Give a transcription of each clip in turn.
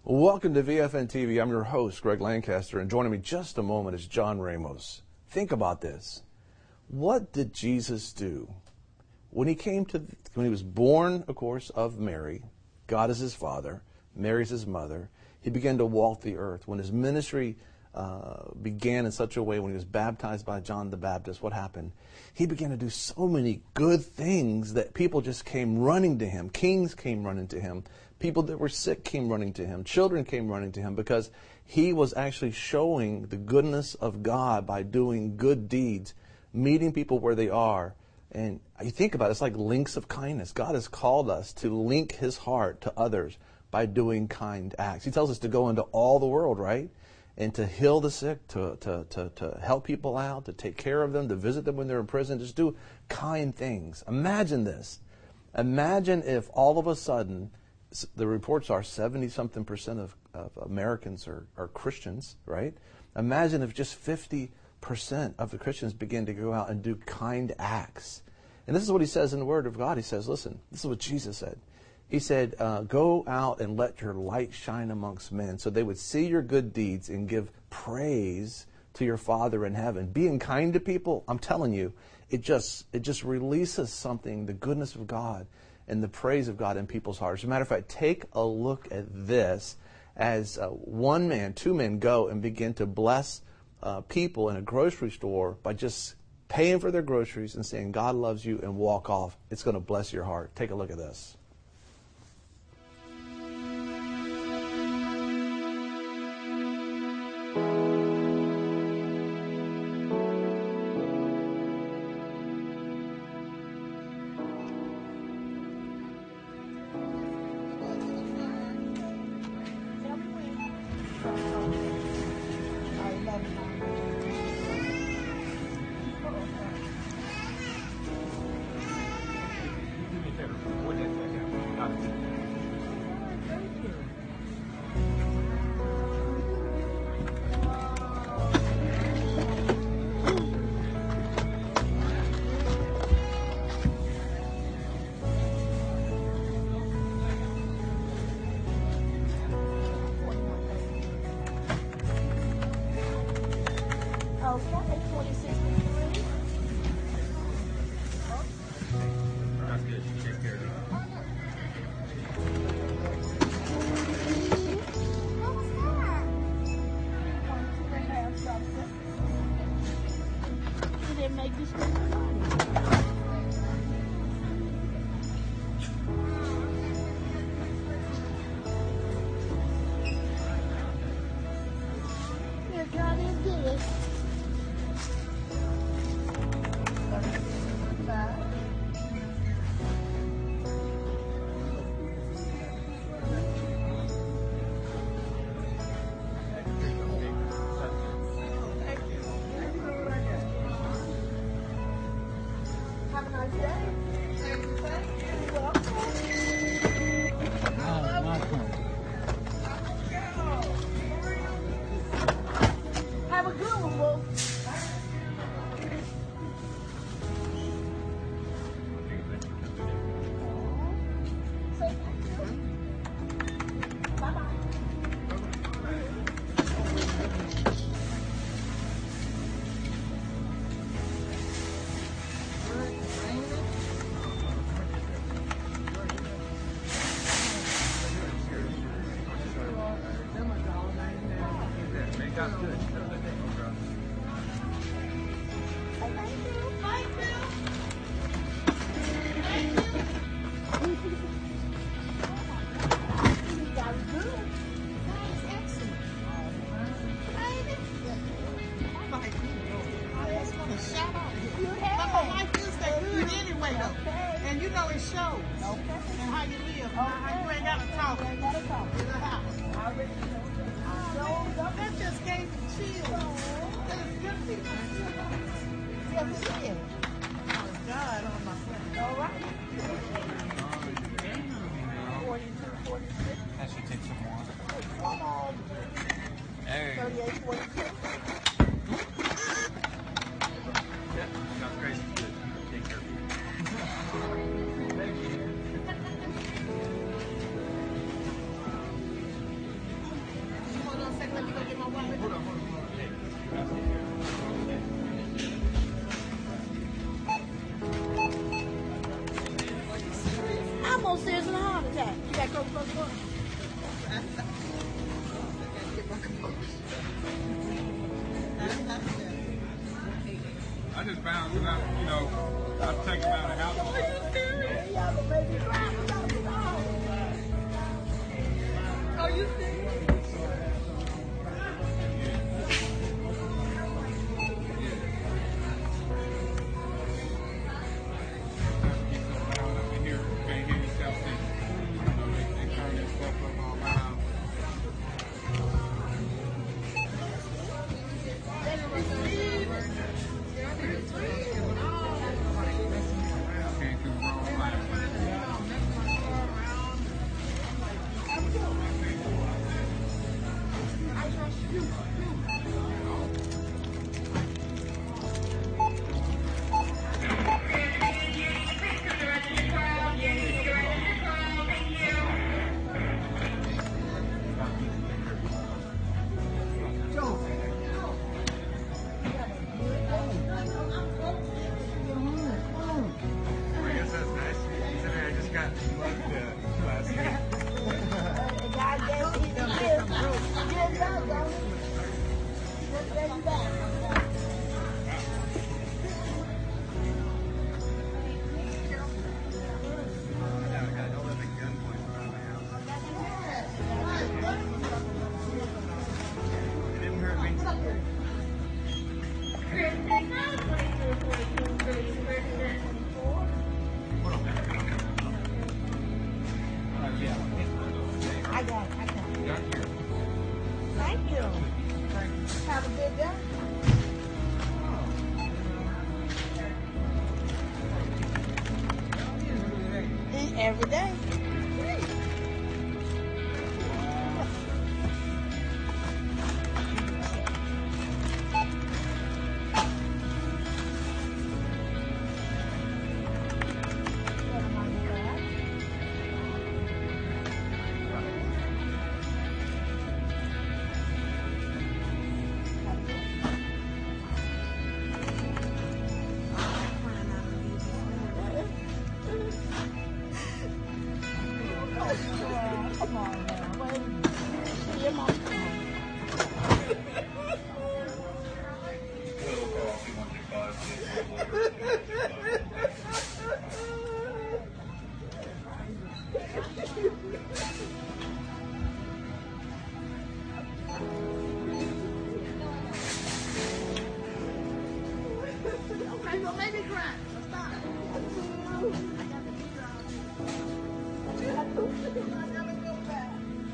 Welcome to VFN TV. I'm your host, Greg Lancaster, and joining me just a moment is John Ramos. Think about this. What did Jesus do? When he was born, of course, of Mary, God is his father, Mary's his mother, he began to walk the earth. When his ministry began in such a way, when he was baptized by John the Baptist, what happened? He began to do so many good things that people just came running to him. Kings came running to him. People that were sick came running to him. Children came running to him because he was actually showing the goodness of God by doing good deeds, meeting people where they are. And you think about it, it's like links of kindness. God has called us to link his heart to others by doing kind acts. He tells us to go into all the world, right? And to heal the sick, to help people out, to take care of them, to visit them when they're in prison, just do kind things. Imagine this. Imagine if all of a sudden, the reports are 70-something% of Americans are Christians, right? Imagine if just 50% of the Christians begin to go out and do kind acts. And this is what he says in the Word of God. He says, listen, this is what Jesus said. He said, go out and let your light shine amongst men so they would see your good deeds and give praise to your Father in heaven. Being kind to people, I'm telling you, it just releases something, the goodness of God and the praise of God in people's hearts. As a matter of fact, take a look at this as one man, two men go and begin to bless people in a grocery store by just paying for their groceries and saying, God loves you, and walk off. It's going to bless your heart. Take a look at this. I'm almost serious in a heart attack. You got Coca-Cola? I just found that I've taken out a house. Are you serious? Yeah, but baby, are you serious? Thank you. Have a good day. Eat every day. Come on now. Wait a minute. Your mom. Okay, well, make me cry. Stop. I gotta go back.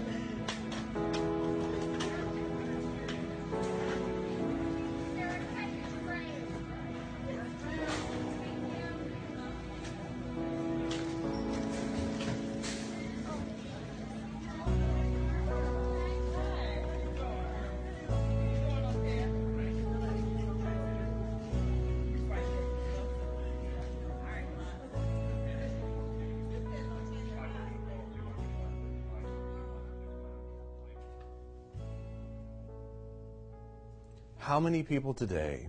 How many people today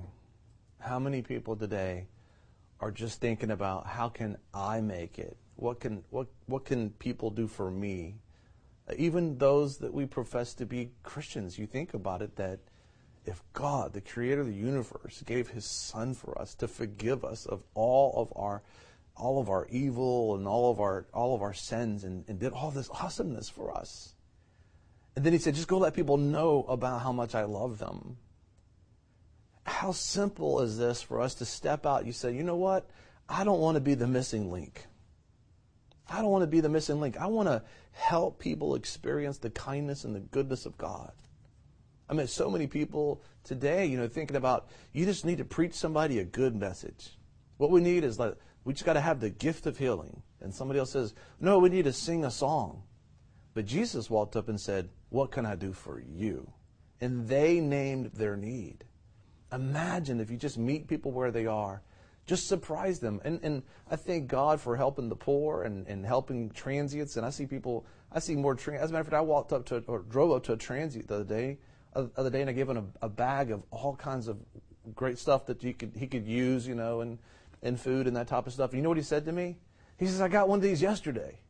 are just thinking about how can I make it? What can people do for me? Even those that we profess to be Christians, you think about it, that if God, the creator of the universe, gave his son for us to forgive us of all of our evil and all of our sins and did all this awesomeness for us. And then he said, just go let people know about how much I love them. How simple is this for us to step out? You say, you know what? I don't want to be the missing link. I don't want to be the missing link. I want to help people experience the kindness and the goodness of God. I mean, so many people today, thinking about, you just need to preach somebody a good message. What we need is we just got to have the gift of healing. And somebody else says, no, we need to sing a song. But Jesus walked up and said, what can I do for you? And they named their need. Imagine if you just meet people where they are. Just surprise them. And I thank God for helping the poor and helping transients. And I see more as a matter of fact, I drove up to a transient the other day other day, and I gave him a bag of all kinds of great stuff that he could use, in food and that type of stuff. You know what he said to me? He says, I got one of these yesterday.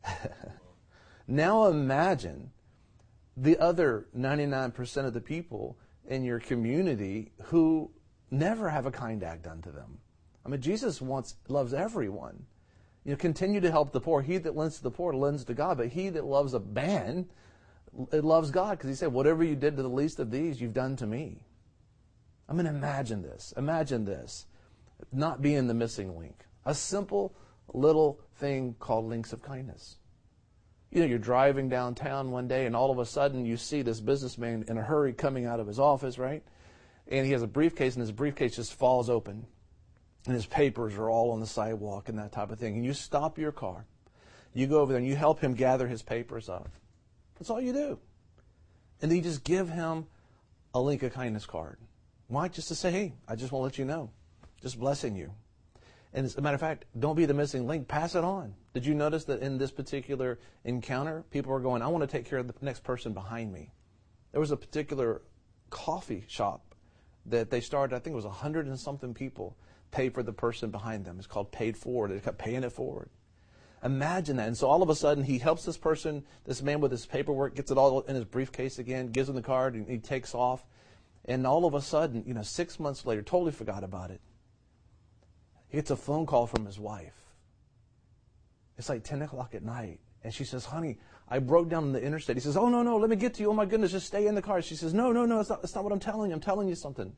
Now imagine the other 99% of the people in your community who never have a kind act done to them. I mean, Jesus loves everyone. Continue to help the poor. He that lends to the poor lends to God, but he that loves a man, it loves God, because he said, whatever you did to the least of these, you've done to me. I mean, imagine this. Imagine this. Not being the missing link. A simple little thing called links of kindness. You're driving downtown one day and all of a sudden you see this businessman in a hurry coming out of his office, right? And he has a briefcase and his briefcase just falls open. And his papers are all on the sidewalk and that type of thing. And you stop your car. You go over there and you help him gather his papers up. That's all you do. And then you just give him a link of kindness card. Why? Just to say, hey, I just want to let you know. Just blessing you. And as a matter of fact, don't be the missing link. Pass it on. Did you notice that in this particular encounter, people were going, I want to take care of the next person behind me. There was a particular coffee shop that they started, I think it was 100 and something people paid for the person behind them. It's called Paid Forward. They kept paying it forward. Imagine that. And so all of a sudden, he helps this person, this man with his paperwork, gets it all in his briefcase again, gives him the card, and he takes off. And all of a sudden, 6 months later, totally forgot about it. He gets a phone call from his wife. It's like 10 o'clock at night. And she says, honey, I broke down on the interstate. He says, oh, no, let me get to you. Oh, my goodness, just stay in the car. She says, no, that's not what I'm telling you. I'm telling you something.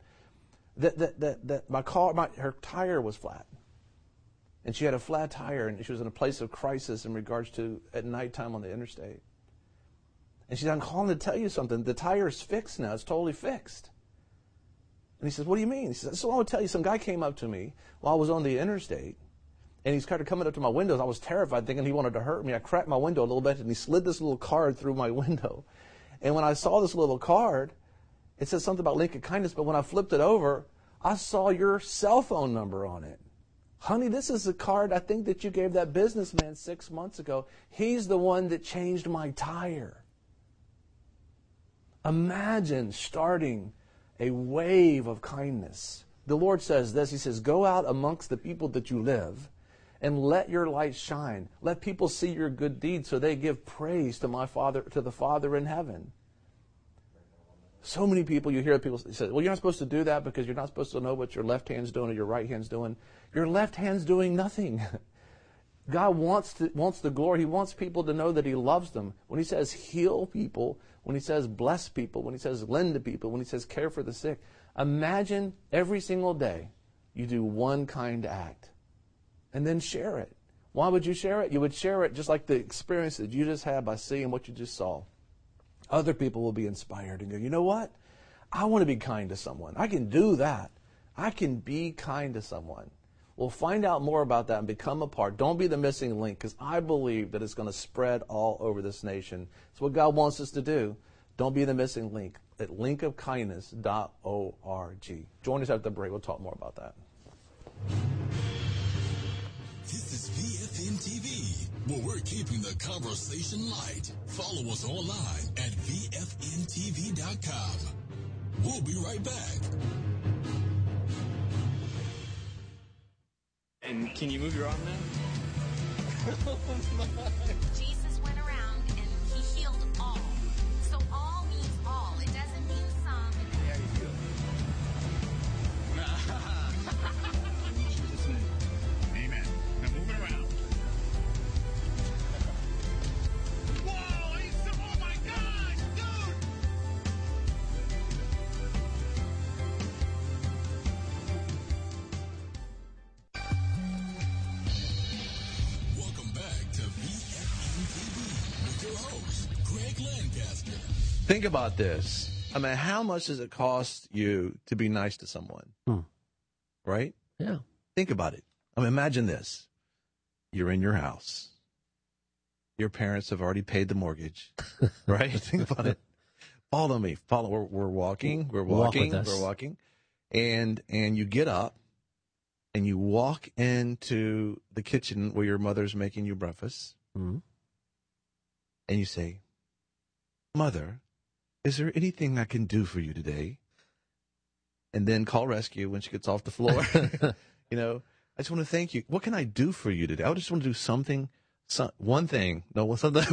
That my car, her tire was flat. And she had a flat tire, and she was in a place of crisis in regards to at nighttime on the interstate. And she said, I'm calling to tell you something. The tire's fixed now. It's totally fixed. And he says, what do you mean? He says, so I will tell you, some guy came up to me while I was on the interstate, and he started coming up to my windows. I was terrified, thinking he wanted to hurt me. I cracked my window a little bit, and he slid this little card through my window. And when I saw this little card, it said something about link of kindness, but when I flipped it over, I saw your cell phone number on it. Honey, this is the card I think that you gave that businessman 6 months ago. He's the one that changed my tire. Imagine starting a wave of kindness. The Lord says this, He says, go out amongst the people that you live and let your light shine. Let people see your good deeds so they give praise to the Father in heaven. So many people, you hear people say, well, you're not supposed to do that because you're not supposed to know what your left hand's doing or your right hand's doing. Your left hand's doing nothing. God wants the glory. He wants people to know that He loves them. When He says heal people, when He says bless people, when He says lend to people, when He says care for the sick, imagine every single day you do one kind act and then share it. Why would you share it? You would share it just like the experience that you just had by seeing what you just saw. Other people will be inspired and go, you know what? I want to be kind to someone. I can do that. I can be kind to someone. We'll find out more about that and become a part. Don't be the missing link, because I believe that it's going to spread all over this nation. It's what God wants us to do. Don't be the missing link at linkofkindness.org. Join us after the break. We'll talk more about that. This is VFN TV, where we're keeping the conversation light. Follow us online at VFNTV.com. We'll be right back. And can you move your arm now? Jesus went around and He healed all. So all means all. It doesn't mean some. Yeah, you feel it. Amen. Now move it around. Whoa! Oh my God, dude! Welcome back to VFN TV with your host, Greg Lancaster. Think about this. I mean, how much does it cost you to be nice to someone? Right? Yeah. Think about it. I mean, imagine this. You're in your house. Your parents have already paid the mortgage. Right? Think about it. Follow me. We're walking. Walk with us. We're walking. And you get up and you walk into the kitchen where your mother's making you breakfast. Mm-hmm. And you say, Mother, is there anything I can do for you today? And then call rescue when she gets off the floor. You know, I just want to thank you. What can I do for you today? I just want to do something, one thing. No, something.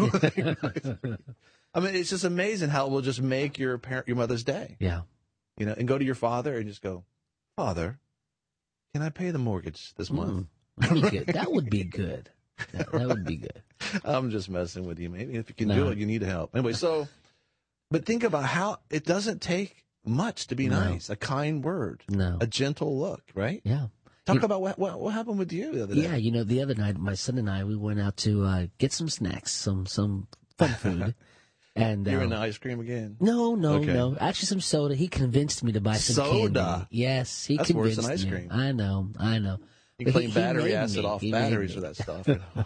I mean, it's just amazing how it will just make your mother's day. Yeah. You know, and go to your father and just go, Father, can I pay the mortgage this month? That'd be good. That would be good. That would be good. I'm just messing with you. Maybe if you can do it, you need help. Anyway, but think about how it doesn't take much to be nice. A kind word. No. A gentle look, right? Yeah. Talk about what happened with you the other day. Yeah, the other night, my son and I, we went out to get some snacks, some fun food. And you're into ice cream again? No. Actually, some soda. He convinced me to buy some soda. Candy. Yes, he That's convinced worse than ice me. cream. I know. You can clean battery acid off batteries or that stuff.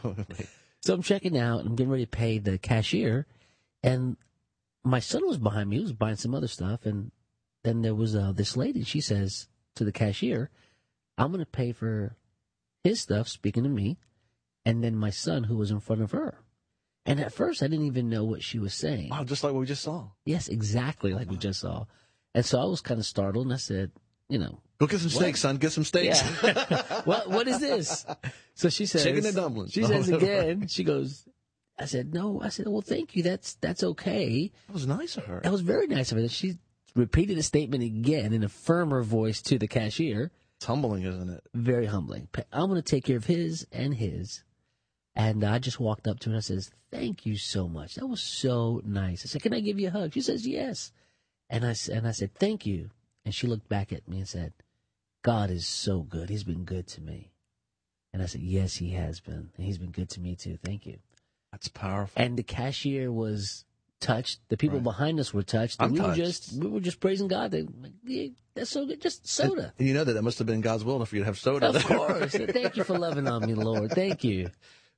So I'm checking out. I'm getting ready to pay the cashier, and my son was behind me. He was buying some other stuff, and then there was this lady. She says to the cashier, "I'm going to pay for his stuff," speaking to me, and then my son, who was in front of her. And at first, I didn't even know what she was saying. Wow, just like what we just saw. Yes, exactly like we just saw. And so I was kind of startled, and I said, go get some steaks, son. Get some steaks. Yeah. What is this? So she says, chicken and dumplings. She says again, she goes, I said, no. I said, well, thank you. That's okay. That was nice of her. That was very nice of her. She repeated the statement again in a firmer voice to the cashier. It's humbling, isn't it? Very humbling. I'm going to take care of his and his. And I just walked up to her and I says, thank you so much. That was so nice. I said, can I give you a hug? She says, yes. And I said, thank you. And she looked back at me and said, God is so good. He's been good to me. And I said, yes, he has been. And he's been good to me too. Thank you. That's powerful. And the cashier was touched. The people behind us were touched. I'm we touched. We were just praising God. Yeah, that's so good. Just soda. And you know that must have been God's will for you to have soda. Of course. Thank you for loving on me, Lord. Thank you.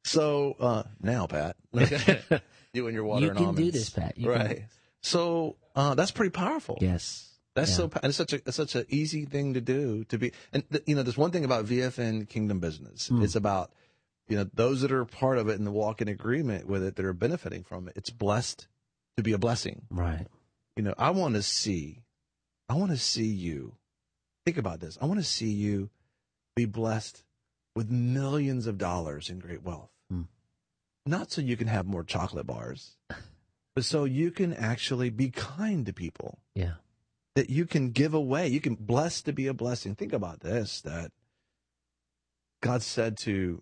So now, Pat, you and your water you and can almonds. do this, Pat. You right. can. So that's pretty powerful. Yes. That's so. And it's such an easy thing to do. To be, and there's one thing about VFN Kingdom Business. It's about those that are part of it and the walk in agreement with it that are benefiting from it. It's blessed to be a blessing. Right. I want to see you. Think about this. I want to see you be blessed with millions of dollars in great wealth. Not so you can have more chocolate bars, but so you can actually be kind to people. Yeah. That you can give away. You can bless to be a blessing. Think about this, that God said to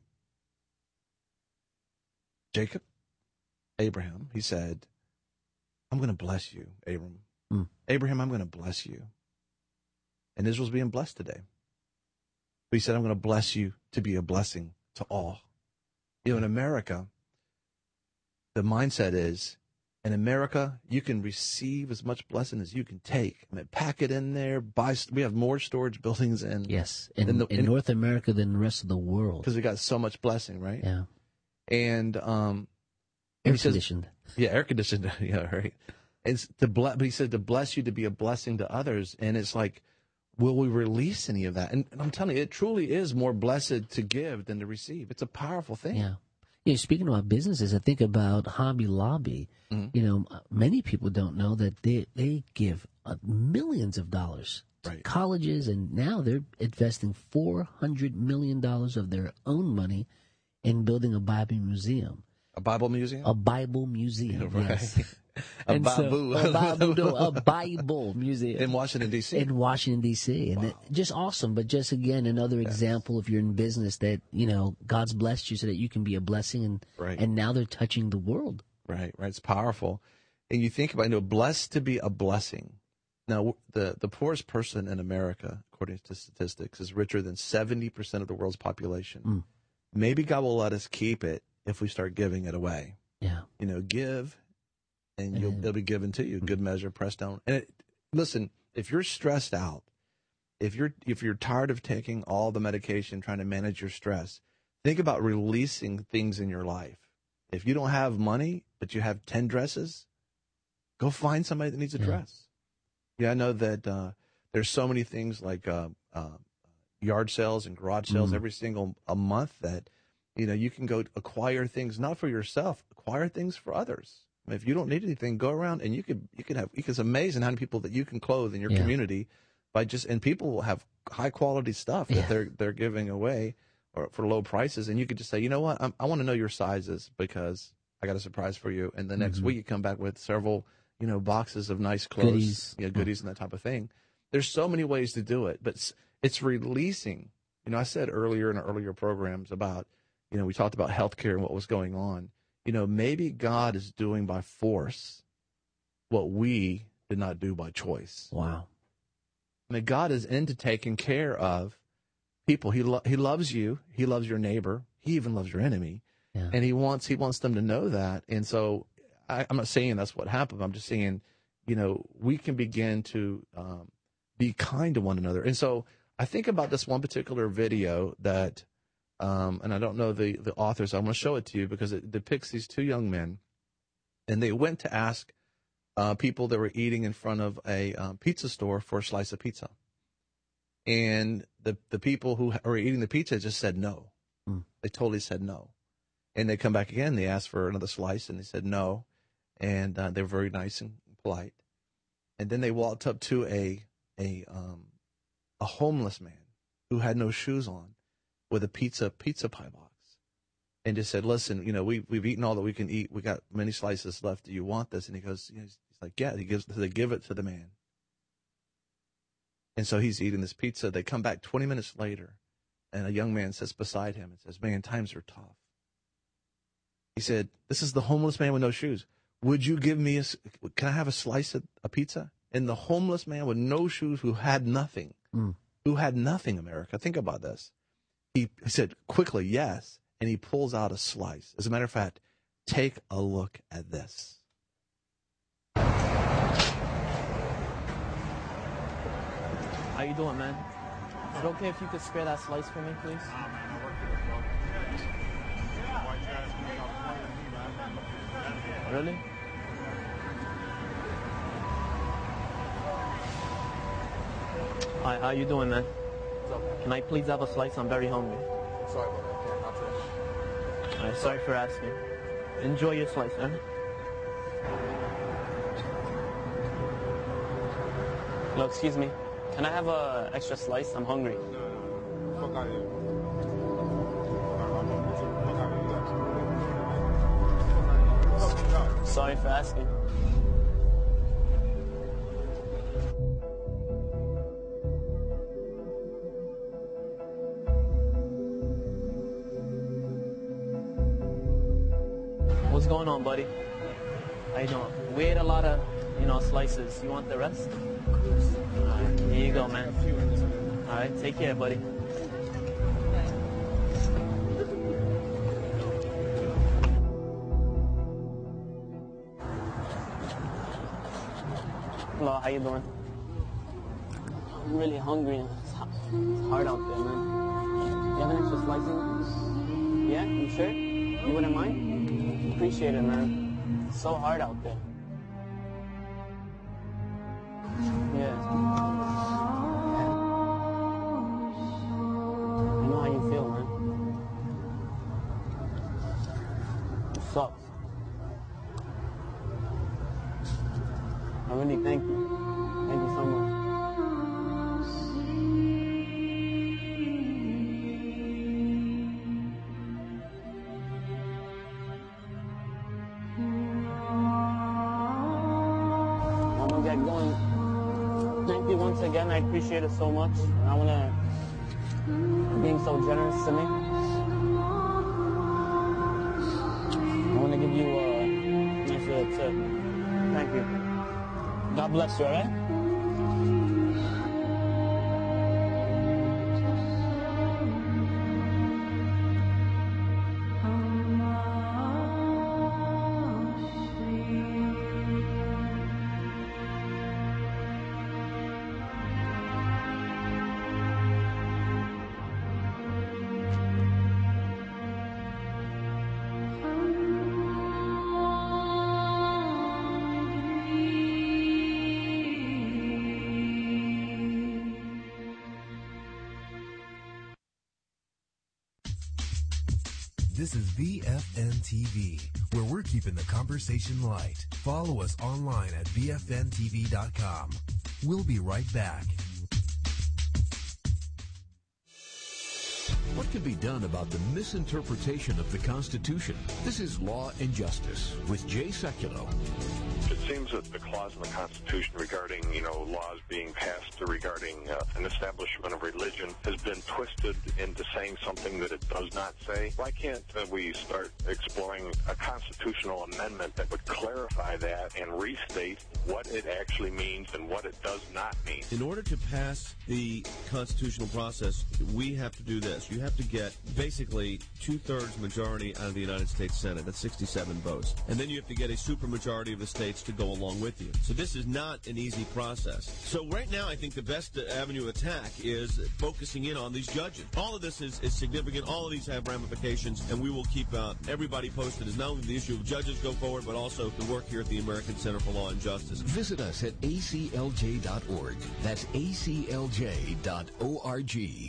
Jacob, Abraham, he said, I'm going to bless you, Abram. Abraham, I'm going to bless you. And Israel's being blessed today. But he said, I'm going to bless you to be a blessing to all. In America, the mindset is, in America, you can receive as much blessing as you can take. I mean, pack it in there. We have more storage buildings in in North America than the rest of the world because we got so much blessing, right? Yeah, and air conditioned. Yeah, air conditioned. Yeah, right. It's but he said to bless you to be a blessing to others, and it's like, will we release any of that? And I'm telling you, it truly is more blessed to give than to receive. It's a powerful thing. Yeah. Speaking about businesses, I think about Hobby Lobby. Many people don't know that they give millions of dollars to colleges, and now they're investing $400 million of their own money in building a Bible museum. A Bible museum? A Bible museum, right. yes. A Bible museum. In Washington, D.C.? In Washington, D.C. And just awesome. But just, again, another example, if you're in business, that, God's blessed you so that you can be a blessing. And now they're touching the world. Right. It's powerful. And you think about blessed to be a blessing. Now, the poorest person in America, according to statistics, is richer than 70% of the world's population. Maybe God will let us keep it if we start giving it away. Yeah. Give. And it'll be given to you, good measure, pressed down. And listen, if you're stressed out, if you're tired of taking all the medication, trying to manage your stress, think about releasing things in your life. If you don't have money, but you have 10 dresses, go find somebody that needs a dress. Yeah, I know that there's so many things like yard sales and garage sales every single month that you can go acquire things not for yourself, acquire things for others. If you don't need anything, go around and you can have. It's amazing how many people that you can clothe in your community by and people will have high quality stuff that they're giving away or for low prices, and you could just say, you know what, I want to know your sizes because I got a surprise for you, and the next week you come back with several boxes of nice clothes, goodies and that type of thing. There's so many ways to do it, but it's releasing. I said earlier in our earlier programs about, we talked about healthcare and what was going on. Maybe God is doing by force what we did not do by choice. Wow. I mean, God is into taking care of people. He loves you. He loves your neighbor. He even loves your enemy. Yeah. And he wants them to know that. And so I'm not saying that's what happened. I'm just saying, we can begin to be kind to one another. And so I think about this one particular video that, and I don't know the author, so I'm going to show it to you because it depicts these two young men. And they went to ask people that were eating in front of a pizza store for a slice of pizza. And the people who were eating the pizza just said no. They totally said no. And they come back again. They asked for another slice, and they said no. And they were very nice and polite. And then they walked up to a homeless man who had no shoes on with a pizza pie box, and just said, "Listen, we've eaten all that we can eat. We got many slices left. Do you want this?" And he goes, he's like, "Yeah." They give it to the man. And so he's eating this pizza. They come back 20 minutes later, and a young man sits beside him and says, "Man, times are tough." He said, "This is the homeless man with no shoes. Would you give me can I have a slice of a pizza?" And the homeless man with no shoes who had nothing, America, think about this. He said quickly, yes, and he pulls out a slice. As a matter of fact, take a look at this. How you doing, man? Is it okay if you could spare that slice for me, please? Really? Hi, how you doing, man? Can I please have a slice? I'm very hungry. Sorry about that. Okay, not finished. Alright, sorry for asking. Enjoy your slice, man. Hello, excuse me. Can I have a extra slice? I'm hungry. No. Fuck out of here. Fuck out of here. Sorry for asking. What's going on, buddy? How you doing? We ate a lot of, slices. You want the rest? Alright, here you go, man. Alright, take care, buddy. Hello, how you doing? I'm really hungry. It's hard out there, man. You have an extra slicing? Yeah, you sure? You wouldn't mind? Appreciate it, man. It's so hard out there. Yeah. I know how you feel, man. It sucks. I really thank you. Thank you so much. Again, I appreciate it so much. I want to being so generous to me. I want to give you a nice little tip. Thank you. God bless you, all right? This is VFN TV, where we're keeping the conversation light. Follow us online at VFNTV.com. We'll be right back. What can be done about the misinterpretation of the Constitution? This is Law and Justice with Jay Sekulow. It seems that the clause in the Constitution regarding, laws being passed regarding an establishment of religion has been twisted into saying something that it does not say. Why can't we start exploring a constitutional amendment that would clarify that and restate what it actually means and what it does not mean? In order to pass the constitutional process, we have to do this. You have to get basically 2/3 majority out of the United States Senate. That's 67 votes. And then you have to get a supermajority of the states to go along with you. So this is not an easy process. So right now, I think the best avenue of attack is focusing in on these judges. All of this is significant. All of these have ramifications, and we will keep everybody posted as not only the issue of judges go forward, but also the work here at the American Center for Law and Justice. Visit us at aclj.org. That's aclj.org.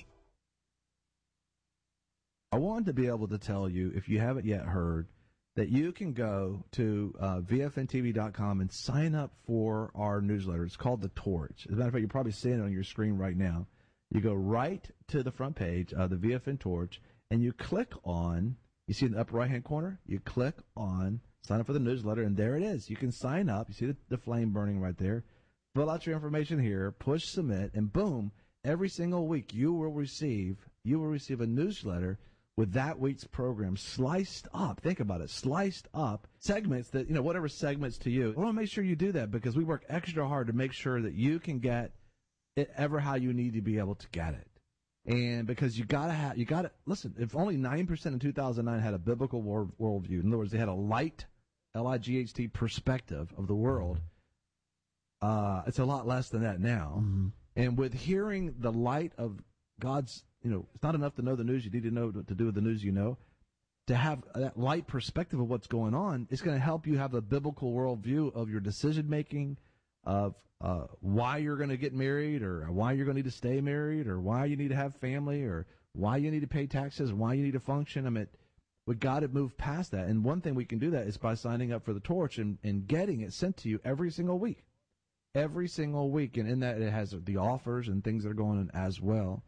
I wanted to be able to tell you, if you haven't yet heard, that you can go to VFNTV.com and sign up for our newsletter. It's called The Torch. As a matter of fact, you're probably seeing it on your screen right now. You go right to the front page of the VFN Torch, and you click on, you see in the upper right-hand corner, you click on sign up for the newsletter, and there it is. You can sign up. You see the flame burning right there. Fill out your information here, push submit, and boom, every single week you will receive a newsletter with that week's program sliced up. Think about it, sliced up segments that, whatever segments to you. I want to make sure you do that because we work extra hard to make sure that you can get it ever how you need to be able to get it. And because you gotta listen, if only 9% in 2009 had a biblical worldview, in other words, they had a light, L-I-G-H-T perspective of the world, it's a lot less than that now. Mm-hmm. And with hearing the light of God's, it's not enough to know the news. You need to know what to do with the news you know. To have that light perspective of what's going on, it's going to help you have a biblical worldview of your decision-making, of why you're going to get married, or why you're going to need to stay married, or why you need to have family, or why you need to pay taxes, why you need to function. I mean, we got to move past that. And one thing we can do that is by signing up for the Torch and getting it sent to you every single week. Every single week. And in that, it has the offers and things that are going on as well.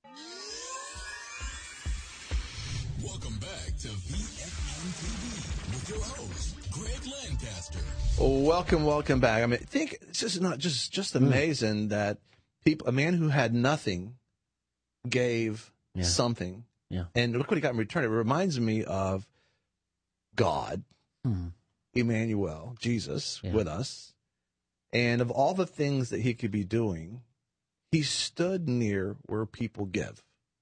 Welcome back to VFN TV with your host, Greg Lancaster. Welcome back. I mean, I think it's just amazing that a man who had nothing gave something. Yeah. And look what he got in return. It reminds me of God, Emmanuel, Jesus with us. And of all the things that he could be doing, he stood near where people give.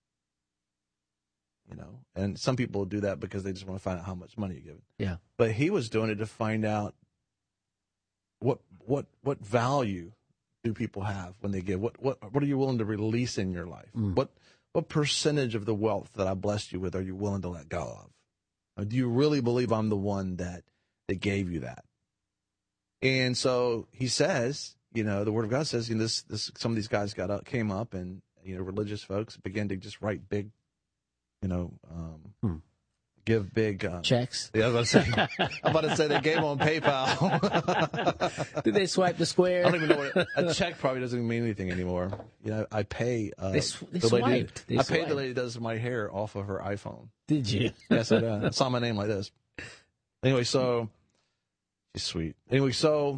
And some people do that because they just want to find out how much money you're giving. Yeah. But he was doing it to find out what value do people have when they give? What are you willing to release in your life? What percentage of the wealth that I blessed you with are you willing to let go of? Or do you really believe I'm the one that gave you that? And so he says, the Word of God says, some of these guys came up and religious folks began to just write big, give big checks. Yeah, I was about to say they gave on PayPal. Did they swipe the square? I don't even know what a check probably doesn't mean anything anymore. I pay. They swiped. I paid the lady that does my hair off of her iPhone. Did you? Yes, I did. I saw my name like this. Anyway, so she's sweet. Anyway, so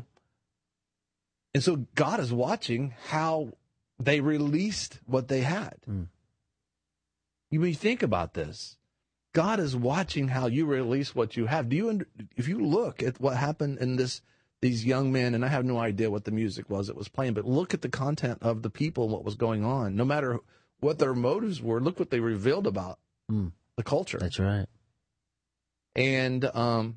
God is watching how they released what they had. When you think about this, God is watching how you release what you have. If you look at what happened in these young men, and I have no idea what the music was that was playing, but look at the content of the people and what was going on. No matter what their motives were, look what they revealed about the culture. That's right. And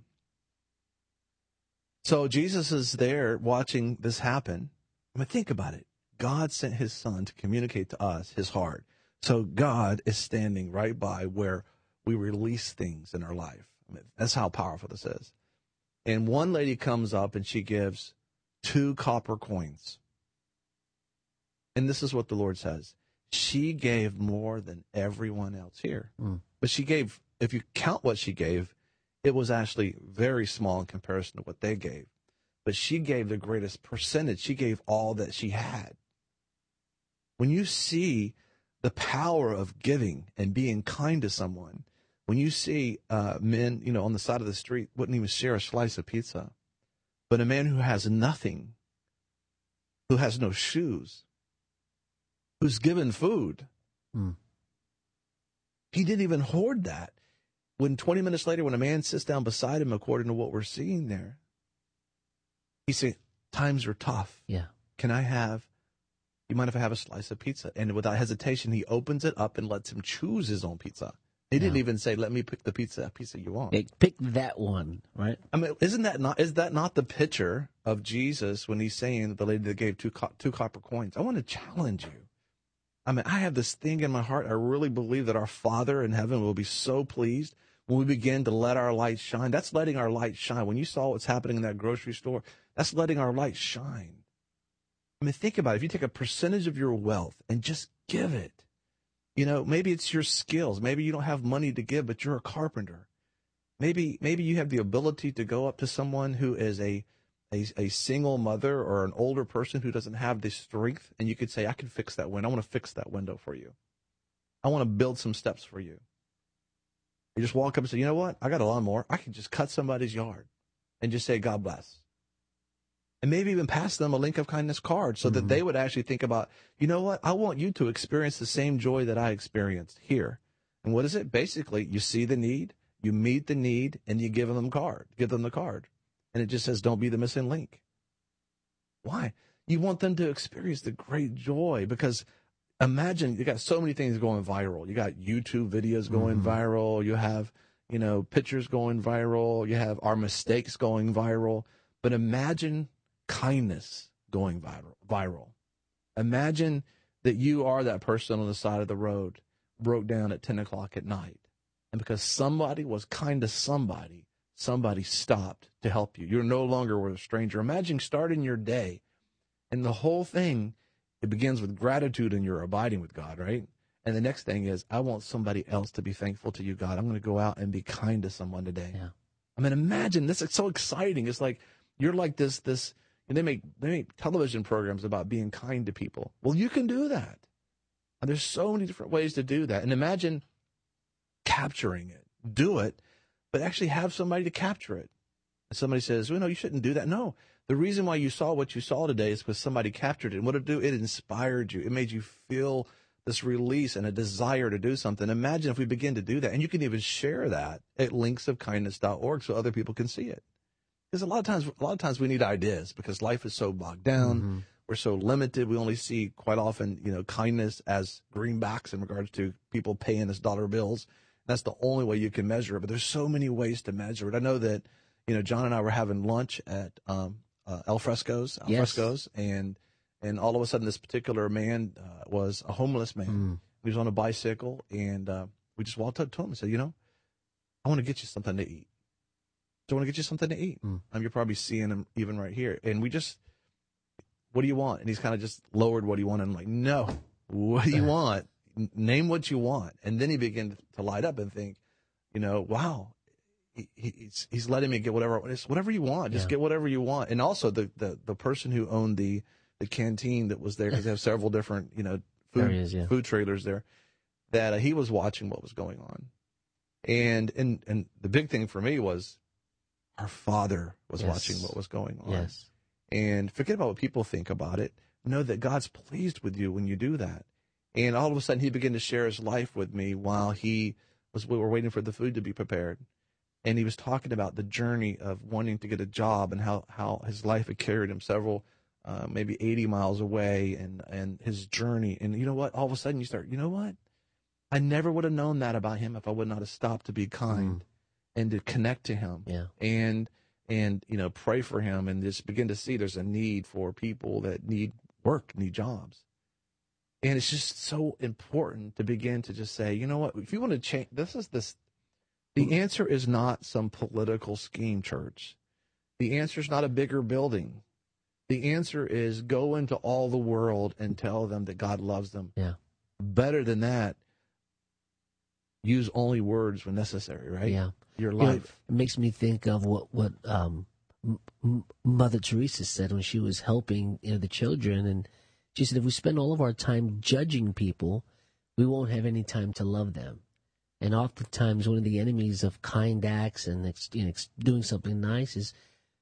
so Jesus is there watching this happen. I mean, think about it. God sent his son to communicate to us his heart. So God is standing right by where we release things in our life. I mean, that's how powerful this is. And one lady comes up and she gives 2 copper coins. And this is what the Lord says. She gave more than everyone else here. But she gave if you count what she gave, it was actually very small in comparison to what they gave. But she gave the greatest percentage. She gave all that she had. When you see the power of giving and being kind to someone, when you see men, on the side of the street wouldn't even share a slice of pizza, but a man who has nothing, who has no shoes, who's given food, he didn't even hoard that. When 20 minutes later, when a man sits down beside him, according to what we're seeing there, he said, times are tough. Yeah. You mind if I have a slice of pizza? And without hesitation, he opens it up and lets him choose his own pizza. He didn't even say, let me pick the pizza you want. Pick that one, right? I mean, is that not the picture of Jesus when he's saying the lady that gave two copper coins? I want to challenge you. I mean, I have this thing in my heart. I really believe that our Father in heaven will be so pleased when we begin to let our light shine. That's letting our light shine. When you saw what's happening in that grocery store, that's letting our light shine. I mean, think about it. If you take a percentage of your wealth and just give it, maybe it's your skills. Maybe you don't have money to give, but you're a carpenter. Maybe you have the ability to go up to someone who is a single mother or an older person who doesn't have the strength, and you could say, I can fix that window. I want to fix that window for you. I want to build some steps for you. You just walk up and say, you know what? I got a lawnmower. I can just cut somebody's yard and just say, God bless. And maybe even pass them a link of kindness card so that they would actually think about, you know what? I want you to experience the same joy that I experienced here. And what is it? Basically, you see the need, you meet the need, and you give them the card. And it just says, don't be the missing link. Why? You want them to experience the great joy, because imagine you got so many things going viral. You got YouTube videos going viral. You have, pictures going viral. You have our mistakes going viral. But imagine kindness going viral. Imagine that you are that person on the side of the road, broke down at 10 o'clock at night. And because somebody was kind to somebody stopped to help you. You're no longer a stranger. Imagine starting your day, and the whole thing, it begins with gratitude and you're abiding with God, right? And the next thing is, I want somebody else to be thankful to you, God. I'm going to go out and be kind to someone today. Yeah. I mean, imagine this. It's so exciting. It's like you're like this, and they make television programs about being kind to people. Well, you can do that. And there's so many different ways to do that. And imagine capturing it. Do it, but actually have somebody to capture it. And somebody says, well, no, you shouldn't do that. No, the reason why you saw what you saw today is because somebody captured it. And what did it do? It inspired you. It made you feel this release and a desire to do something. Imagine if we begin to do that. And you can even share that at linksofkindness.org so other people can see it. Because a lot of times we need ideas because life is so bogged down. We're so limited. We only see quite often, kindness as greenbacks in regards to people paying us dollar bills. That's the only way you can measure it. But there's so many ways to measure it. I know that, John and I were having lunch at Al Fresco's, and all of a sudden this particular man was a homeless man. He was on a bicycle, and we just walked up to him and said, I want to get you something to eat. So I want to get you something to eat. You're probably seeing him even right here. And we just, what do you want? And he's kind of just lowered what he wanted. I'm like, no, what do you want? Name what you want. And then he began to light up and think, wow, he's letting me get whatever you want. Just get whatever you want. And also the person who owned the canteen that was there, because they have several different, food trailers there, that he was watching what was going on. And the big thing for me was our Father was watching what was going on. Yes. And forget about what people think about it. Know that God's pleased with you when you do that. And all of a sudden, he began to share his life with me while we were waiting for the food to be prepared. And he was talking about the journey of wanting to get a job and how his life had carried him several, maybe 80 miles away, and his journey. And you know what? All of a sudden, you start, I never would have known that about him if I would not have stopped to be kind and to connect to him. Yeah. And pray for him and just begin to see there's a need for people that need work, need jobs. And it's just so important to begin to just say, you know what, if you want to change, the answer is not some political scheme, church. The answer is not a bigger building. The answer is go into all the world and tell them that God loves them. Yeah. Better than that, use only words when necessary, right? Yeah. Your You know, life. it makes me think of what Mother Teresa said when she was helping the children, and she said if we spend all of our time judging people, we won't have any time to love them. And oftentimes, one of the enemies of kind acts and doing something nice is,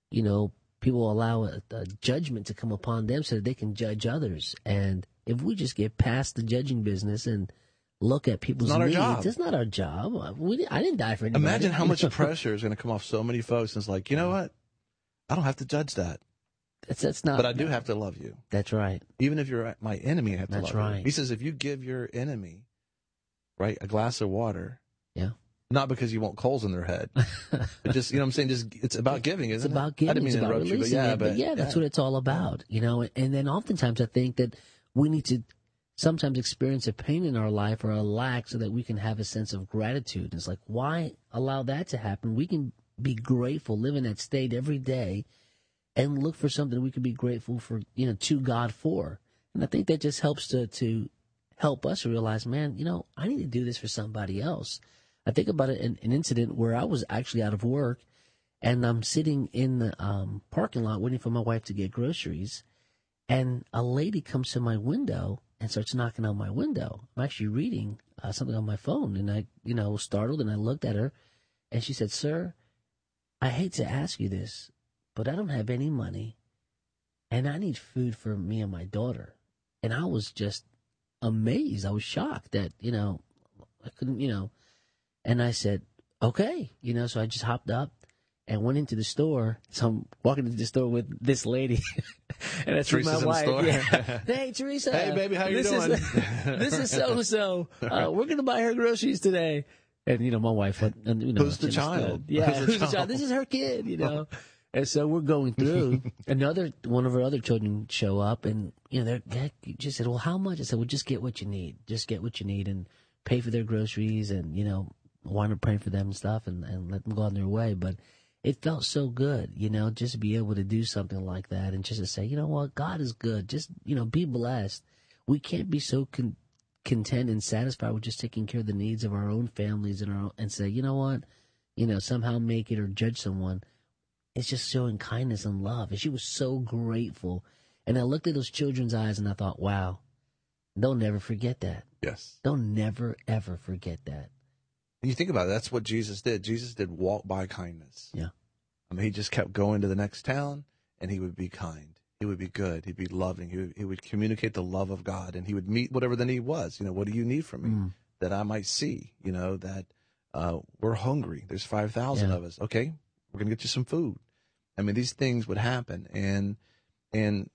people allow a judgment to come upon them so that they can judge others. And if we just get past the judging business and look at people's It's not our needs, job. it's not our job. I didn't die for anybody. Imagine how much pressure is going to come off so many folks. And it's like, you know what? I don't have to judge that. That's not. But I do have to love you. That's right. Even if you're my enemy, I have to That's love you. right. He says, if you give your enemy, right, a glass of water, yeah, not because you want coals in their head, but just, you know what I'm saying? Just, it's about giving, isn't it? It's about giving. I didn't mean It's to about interrupt you, but releasing yeah, it. But yeah, that's what it's all about, And then oftentimes I think that we need to sometimes experience a pain in our life or a lack so that we can have a sense of gratitude. It's like, why allow that to happen? We can be grateful, live in that state every day, and look for something we can be grateful for, to God for. And I think that just helps to help us realize, man, I need to do this for somebody else. I think about an incident where I was actually out of work, and I'm sitting in the parking lot waiting for my wife to get groceries, and a lady comes to my window and starts knocking on my window. I'm actually reading something on my phone, and I, was startled, and I looked at her, and she said, "Sir, I hate to ask you this, but I don't have any money, and I need food for me and my daughter." And I was just amazed. I was shocked that, I couldn't, and I said, okay, so I just hopped up and went into the store. So I'm walking into the store with this lady. And that's Teresa's my wife. in the store. Yeah. Hey, Teresa. Hey, baby, how you doing? This is so-and-so. We're going to buy her groceries today. And, my wife, who's the child? Yeah, Who's the child? This is her kid, And so we're going through. One of our other children show up, and they just said, "Well, how much?" I said, "Well, just get what you need. Just get what you need, and pay for their groceries, and wind up praying for them and stuff, and let them go on their way." But it felt so good, just to be able to do something like that, and just to say, you know what, God is good. Just be blessed. We can't be so content and satisfied with just taking care of the needs of our own families and say, you know what, somehow make it or judge someone. It's just showing kindness and love. And she was so grateful. And I looked at those children's eyes and I thought, wow, they'll never forget that. Yes. They'll never, ever forget that. And you think about it, that's what Jesus did. Jesus did walk by kindness. Yeah. He just kept going to the next town, and he would be kind. He would be good. He'd be loving. He would communicate the love of God, and he would meet whatever the need was. What do you need from me that I might see? That we're hungry. There's 5,000 of us. Okay, we're going to get you some food. These things would happen, and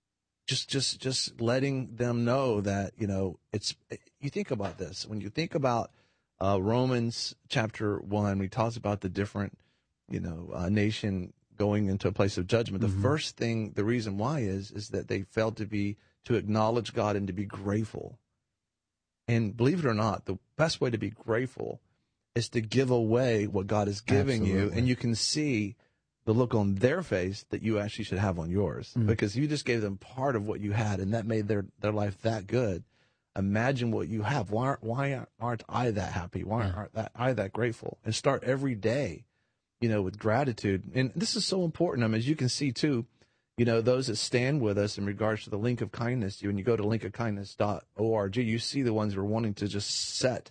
just letting them know that, it's, you think about this. When you think about Romans chapter 1, we talks about the different, nation going into a place of judgment. The first thing, the reason why is that they failed to acknowledge God and to be grateful. And believe it or not, the best way to be grateful is to give away what God is giving you, and you can see the look on their face that you actually should have on yours, because you just gave them part of what you had, and that made their life that good. Imagine what you have. Why aren't I that happy? Why aren't I that grateful? And start every day, with gratitude. And this is so important. As you can see too, those that stand with us in regards to the link of kindness. When you go to linkofkindness.org, you see the ones who are wanting to just set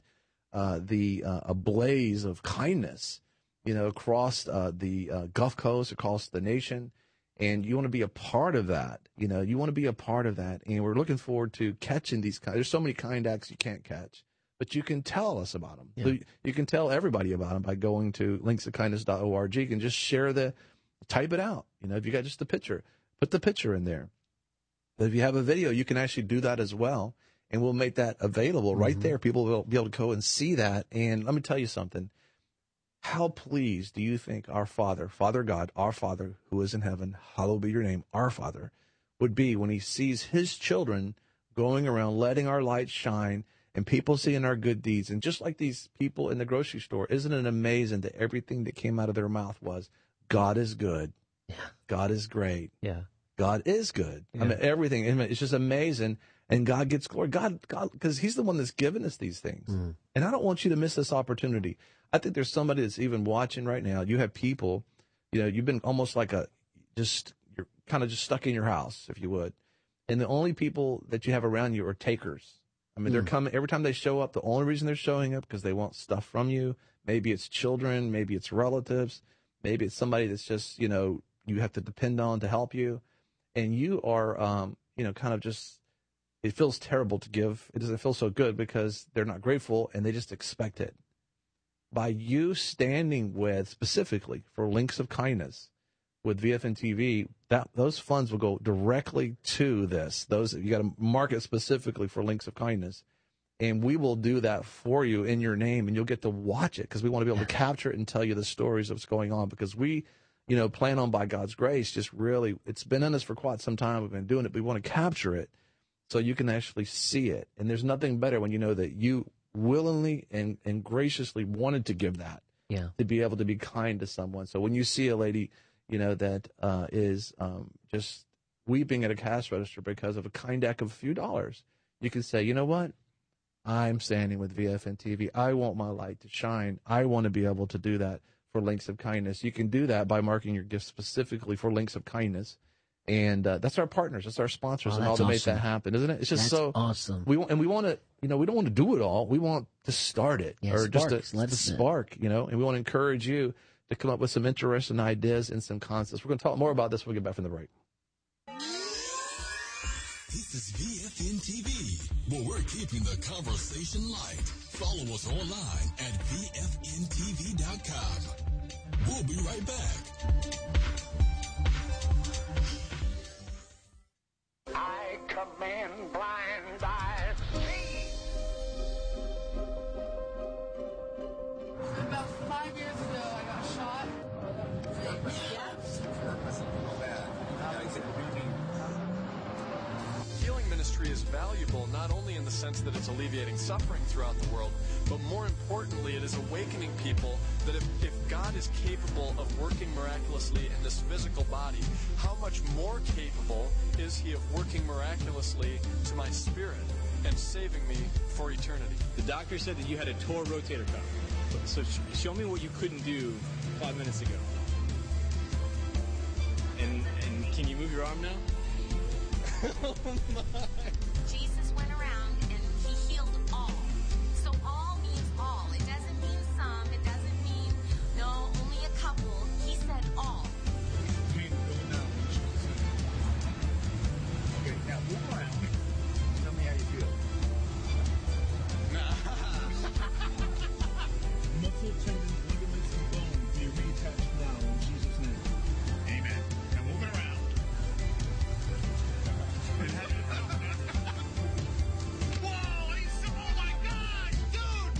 a blaze of kindness, across the Gulf Coast, across the nation. And you want to be a part of that. You want to be a part of that. And we're looking forward to catching these there's so many kind acts you can't catch, but you can tell us about them. Yeah. So you can tell everybody about them by going to linksofkindness.org. You can just type it out. If you got just the picture, put the picture in there. But if you have a video, you can actually do that as well. And we'll make that available right there. People will be able to go and see that. And let me tell you something. How pleased do you think our Father, Father God, our Father who is in heaven, hallowed be your name, our Father, would be when he sees his children going around letting our light shine and people seeing our good deeds? And just like these people in the grocery store, isn't it amazing that everything that came out of their mouth was, God is good. Yeah. God is great. Yeah. God is good. Yeah. Everything. It's just amazing and God gets glory. God, because He's the one that's given us these things. And I don't want you to miss this opportunity. I think there's somebody that's even watching right now. You have people, you've been almost like you're kind of just stuck in your house, if you would. And the only people that you have around you are takers. I mean, they're coming every time they show up. The only reason they're showing up because they want stuff from you. Maybe it's children, maybe it's relatives, maybe it's somebody that's just you have to depend on to help you, and you are kind of just. It feels terrible to give. It doesn't feel so good because they're not grateful and they just expect it. By you standing with specifically for Links of Kindness with VFN TV, those funds will go directly to this. You got to mark it specifically for Links of Kindness, and we will do that for you in your name, and you'll get to watch it because we want to be able to capture it and tell you the stories of what's going on because we, plan on by God's grace. Just really, it's been in us for quite some time. We've been doing it. But we want to capture it so you can actually see it, and there's nothing better when you know that you willingly and graciously wanted to give that. Yeah. To be able to be kind to someone. So when you see a lady that is just weeping at a cash register because of a kind act of a few dollars, you can say, you know what? I'm standing with VFN TV. I want my light to shine. I want to be able to do that for Links of Kindness. You can do that by marking your gift specifically for Links of Kindness. And that's our partners. That's our sponsors and all that make that happen, isn't it? It's just that's so awesome. We want to, we don't want to do it all. We want to start it or just to spark, and we want to encourage you to come up with some interesting ideas and some concepts. We're going to talk more about this when we get back from the break. This is VFN TV, where we're keeping the conversation light. Follow us online at VFNTV.com. We'll be right back. I command blind eyes see. About 5 years ago, I got shot. Healing ministry is valuable not only in the sense that it's alleviating suffering throughout the world, but more importantly, it is awakening people that if God is capable of working miraculously in this physical body, how much more capable is He of working miraculously to my spirit and saving me for eternity? The doctor said that you had a torn rotator cuff. So show me what you couldn't do 5 minutes ago. And can you move your arm now? Oh my. Jesus went around and He healed all. So all means all. It doesn't mean some. It doesn't mean, no, only a couple. He said all. Okay, now move around. Tell me how you feel. Muscle, tendons, ligaments, and bones be reattached now in Jesus' name. Amen. Now move it around. Whoa! Oh my God, dude!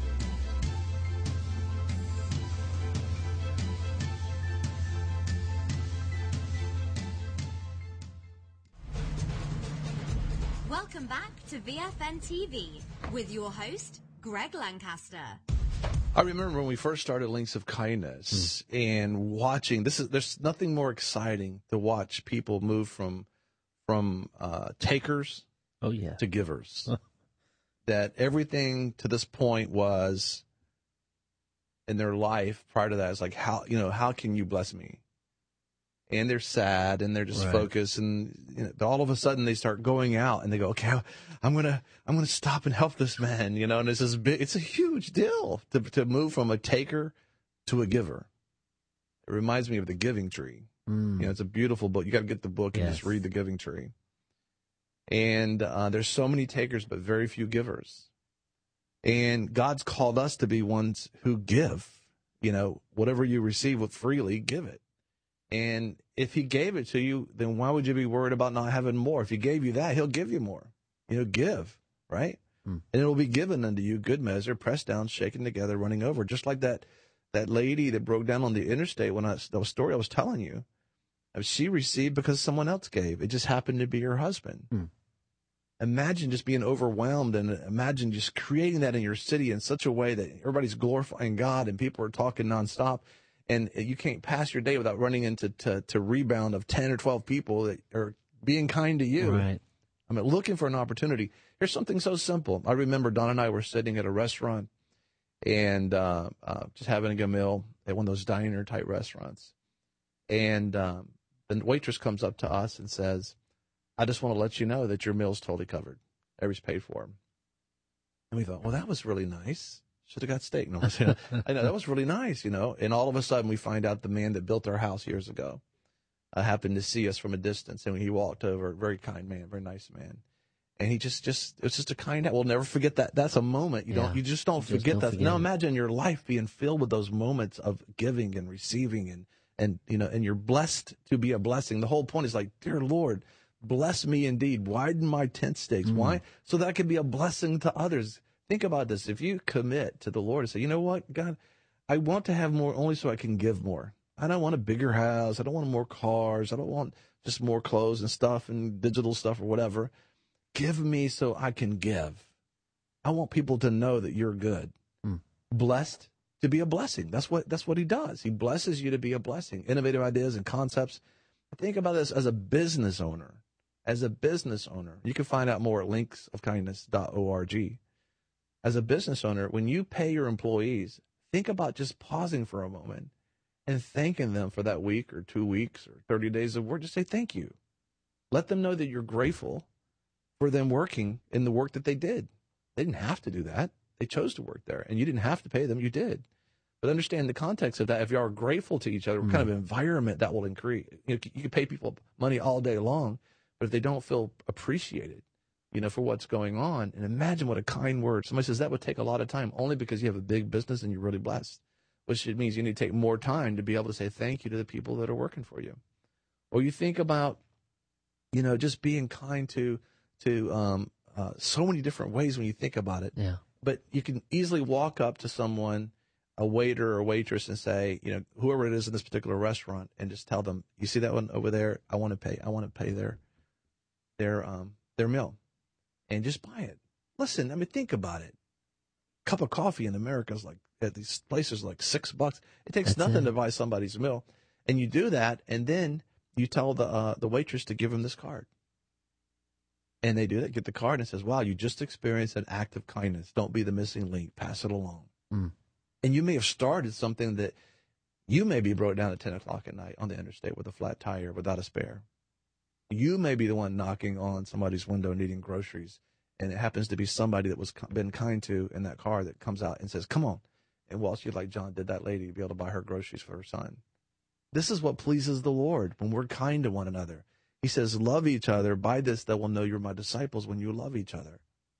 Welcome back to VFN TV with your host, Greg Lancaster. I remember when we first started Links of Kindness and watching, there's nothing more exciting to watch people move from takers to givers. That everything to this point was in their life prior to that is like, how can you bless me? And they're sad and they're just focused, and all of a sudden they start going out and they go, okay, I'm gonna stop and help this man, and it's a huge deal to move from a taker to a giver. It reminds me of The Giving Tree. It's a beautiful book. You got to get the book and just read The Giving Tree. And there's so many takers but very few givers. And God's called us to be ones who give. Whatever you receive with freely, give it. And if He gave it to you, then why would you be worried about not having more? If He gave you that, He'll give you more. Give, right? And it will be given unto you, good measure, pressed down, shaken together, running over. Just like that lady that broke down on the interstate the story I was telling you. She received because someone else gave. It just happened to be her husband. Imagine just being overwhelmed, and imagine just creating that in your city in such a way that everybody's glorifying God and people are talking nonstop. And you can't pass your day without running into to rebound of 10 or 12 people that are being kind to you. Right. I mean, looking for an opportunity. Here's something so simple. I remember Don and I were sitting at a restaurant and just having a meal at one of those diner-type restaurants. And the waitress comes up to us and says, I just want to let you know that your meal's totally covered. Everybody's paid for. And we thought, well, that was really nice. Should have got steak. No, I know, that was really nice, you know. And all of a sudden, we find out the man that built our house years ago happened to see us from a distance. And he walked over, very kind man, very nice man. And he just it's just a kind, we'll never forget that. That's a moment. You just don't forget that. Now imagine your life being filled with those moments of giving and receiving and you know, and you're blessed to be a blessing. The whole point is like, dear Lord, bless me indeed. Widen my tent stakes. Why? So that I can be a blessing to others. Think about this. If you commit to the Lord and say, you know what, God, I want to have more only so I can give more. I don't want a bigger house. I don't want more cars. I don't want just more clothes and stuff and digital stuff or whatever. Give me so I can give. I want people to know that you're good. Blessed to be a blessing. That's what he does. He blesses you to be a blessing. Innovative ideas and concepts. Think about this as a business owner. As a business owner, you can find out more at linksofkindness.org. As a business owner, when you pay your employees, think about just pausing for a moment and thanking them for that week or 2 weeks or 30 days of work. Just say thank you. Let them know that you're grateful for them working in the work that they did. They didn't have to do that. They chose to work there, and you didn't have to pay them. You did. But understand the context of that. If you are grateful to each other, what kind of environment that will increase. You can pay people money all day long, but if they don't feel appreciated, you know, for what's going on, and imagine what a kind word. Somebody says that would take a lot of time, only because you have a big business and you're really blessed, which it means you need to take more time to be able to say thank you to the people that are working for you. Or you think about, you know, just being kind to so many different ways when you think about it. Yeah. But you can easily walk up to someone, a waiter or waitress, and say, you know, whoever it is in this particular restaurant, and just tell them, you see that one over there? I want to pay their meal, and just buy it. Listen, I mean, think about it. A cup of coffee in America is like at these places like $6. It takes nothing to buy somebody's meal, and you do that, and then you tell the waitress to give them this card. And they do that, get the card, and it says, wow, you just experienced an act of kindness. Don't be the missing link. Pass it along. And you may have started something that you maybe broke down at 10 o'clock at night on the interstate with a flat tire without a spare. You may be the one knocking on somebody's window needing groceries, and it happens to be somebody that was been kind to in that car that comes out and says, come on, and walks you like John did that lady to be able to buy her groceries for her son. This is what pleases the Lord when we're kind to one another. He says, love each other. By this, they will know you're my disciples when you love each other.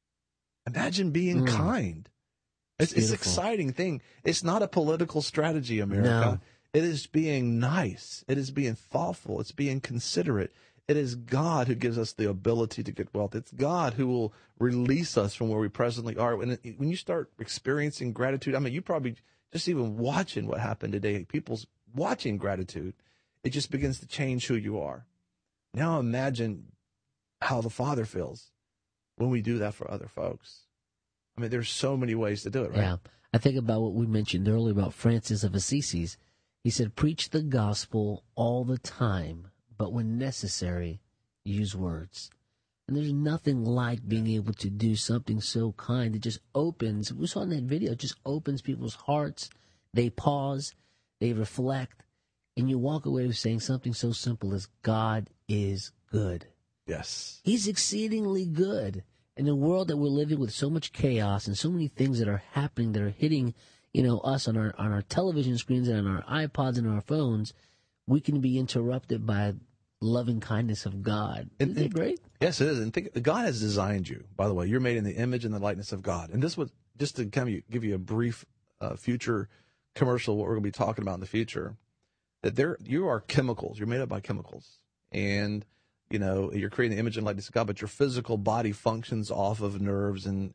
Imagine being kind. It's an exciting thing. It's not a political strategy, America. No. It is being nice. It is being thoughtful. It's being considerate. It is God who gives us the ability to get wealth. It's God who will release us from where we presently are. When you start experiencing gratitude, I mean, you probably just even watching what happened today, people's watching gratitude, it just begins to change who you are. Now imagine how the Father feels when we do that for other folks. I mean, there's so many ways to do it, right? Yeah. I think about what we mentioned earlier about Francis of Assisi. He said, preach the gospel all the time, but when necessary, use words. And there's nothing like being able to do something so kind. It just opens, we saw in that video, it just opens people's hearts. They pause, they reflect, and you walk away with saying something so simple as God is good. Yes. He's exceedingly good. In a world that we're living with so much chaos and so many things that are happening that are hitting, you know, us on our television screens and on our iPods and our phones, we can be interrupted by loving kindness of God. Isn't it great? Yes, it is. And God has designed you, by the way. You're made in the image and the likeness of God. And this was just to kind of give you a brief future commercial, what we're going to be talking about in the future, that you are chemicals. You're made up by chemicals. And, you know, you're creating the image and likeness of God, but your physical body functions off of nerves and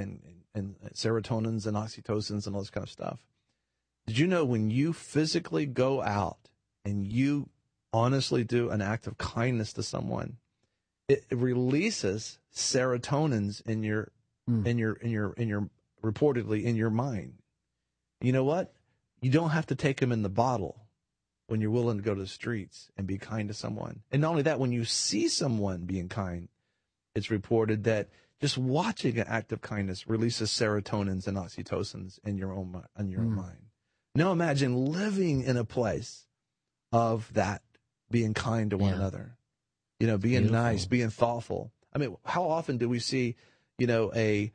serotonins and oxytocins and all this kind of stuff. Did you know when you physically go out and you honestly do an act of kindness to someone, it releases serotonins in your reportedly in your mind. You know what? You don't have to take them in the bottle when you're willing to go to the streets and be kind to someone. And not only that, when you see someone being kind, it's reported that just watching an act of kindness releases serotonins and oxytocins in your own mind. Now imagine living in a place of that, being kind to one another, being Beautiful. nice, being thoughtful. I mean, how often do we see, a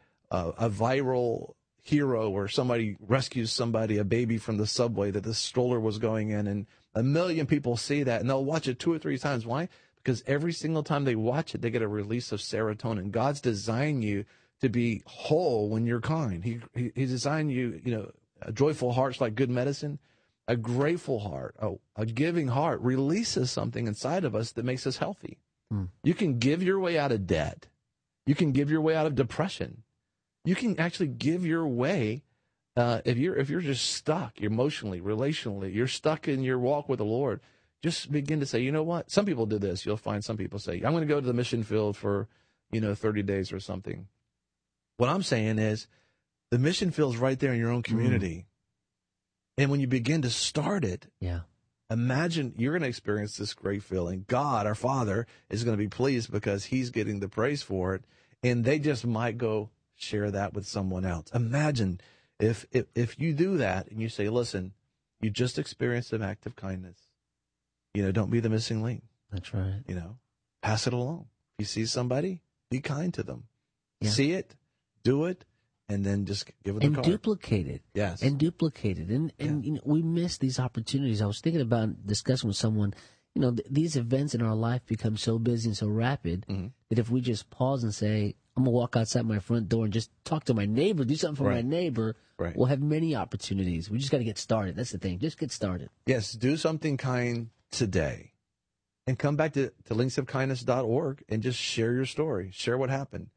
viral hero where somebody rescues somebody, a baby from the subway that the stroller was going in, and 1 million people see that and they'll watch it 2 or 3 times. Why? Because every single time they watch it, they get a release of serotonin. God's designed you to be whole when you're kind. He designed you, a joyful heart's like good medicine. A grateful heart, a giving heart releases something inside of us that makes us healthy. You can give your way out of debt. You can give your way out of depression. You can actually give your way if you're just stuck emotionally, relationally, you're stuck in your walk with the Lord. Just begin to say, you know what? Some people do this. You'll find some people say, I'm going to go to the mission field for 30 days or something. What I'm saying is the mission field's right there in your own community. And when you begin to start it, imagine you're going to experience this great feeling. God, our Father, is going to be pleased because he's getting the praise for it. And they just might go share that with someone else. Imagine if you do that and you say, listen, you just experienced an act of kindness. Don't be the missing link. That's right. Pass it along. If you see somebody, be kind to them. Yeah. See it, do it, and then just give it a and card. duplicate it. Yes. And duplicate it. And we miss these opportunities. I was thinking about discussing with someone, these events in our life become so busy and so rapid that if we just pause and say, I'm going to walk outside my front door and just talk to my neighbor, do something for my neighbor, we'll have many opportunities. We just got to get started. That's the thing. Just get started. Yes, do something kind today. And come back to linksofkindness.org and just share your story. Share what happened.